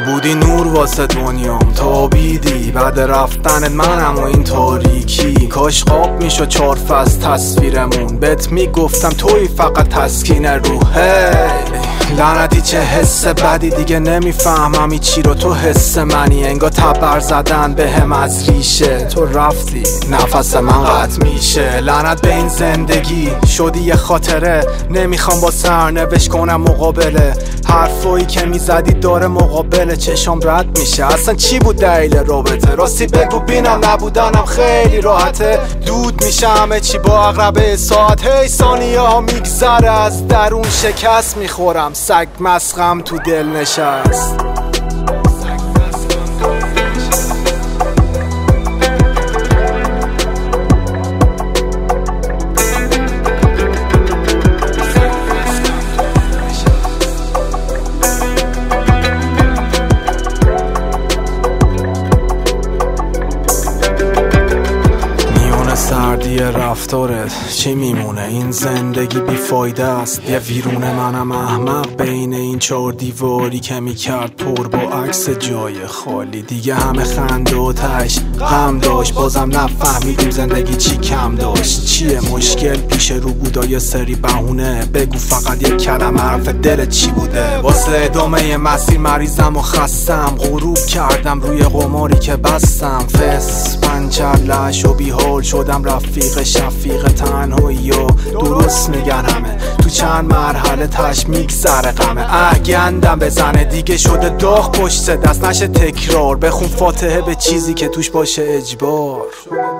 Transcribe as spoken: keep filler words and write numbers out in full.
بودی نور واسه دنیام تابیدی بعد رفتنت منم و این تاریکی. کاش خواب میشد چهار فصل تصویرمون، بهت میگفتم توی فقط تسکین روحه. لعنتی چه حس بدی دیگه نمیفهمم ای چی رو تو حس منی. انگار تبر زدن به هم از ریشه، تو رفتی نفس من قطع میشه. لعنت به این زندگی شدی یه خاطره، نمیخوام با سرنوشت کنم مقابله. حرفایی که میزدی داره مقابله، چشم رد میشه. اصلا چی بود دلیل رابطه؟ راستی بگو بینم نبودنم خیلی راحته. دود میشه همه چی با عقربه ساعت. هی ثانیه ها میگذره از درون شکست میخورم، سگ مسخم تو دل نشست. سردی رفتارت چی میمونه؟ این زندگی بیفایده است، یه ویرون منم احمق بین این چهار دیواری که میکرد پر با عکس جای خالی. دیگه همه خنده و تش غم داشت، بازم نفهمیدیم زندگی چی کم داشت. چیه مشکل پیش رو بودا یه سری بهونه؟ بگو فقط یک کلمه حرف دلت چی بوده؟ واسه ادامه مسیر مریضم و خستم، غروب کردم روی قماری که بستم. فس پنچر لش و بیحال شدم، رفیق شفیق تنهایی و درست میگن همه تو چند مرحله تش میگذره غمه. اه گندم بزنه دیگه شده داغ پشت دست، نشه تکرار. بخون فاتحه به چیزی که توش باشه اجبار.